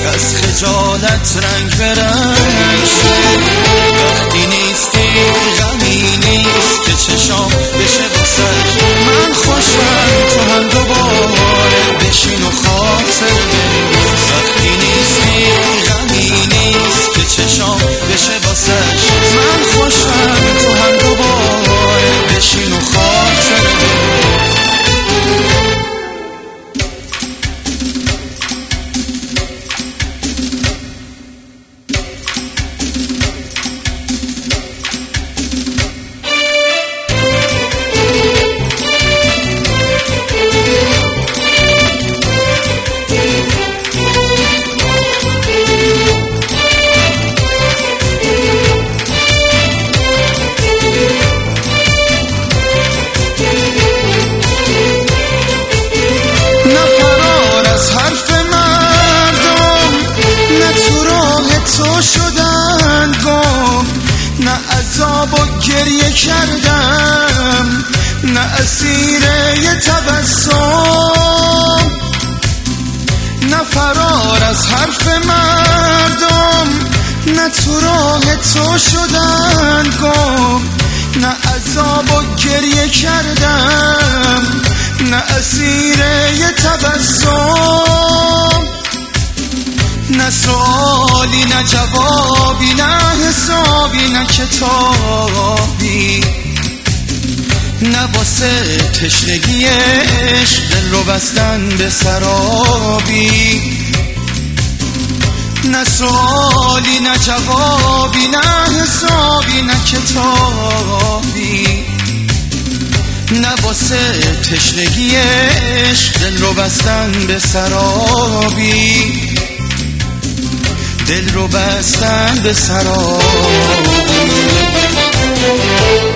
از خجالت رنگ به رنگ شد. وقتی نیستی غمی نیست که چشام بشه واسش. من خوشم تو هم دوباره بشین و خاطر بریز. وقتی نیستی غمی نیست که چشام بشه واسش. من خوشم تو هم دوباره بشین و خاطر بریز. نه عذاب و گریه کردم، نه اسیر یه تبسم، نه فرار از حرف مردم، نه تو راه تو شدن گم. نه عذاب و گریه کردم، نه اسیر یه تبسم، نه سوالی نه جوابی نه حسابی نه کتابی، نه واسه تشنگی عشق دل رو بستن به سرابی. نه سوالی نه جوابی نه حسابی نه کتابی، نه واسه تشنگی عشق دل رو بستن به سرابی. دل رو بستن به سرابی.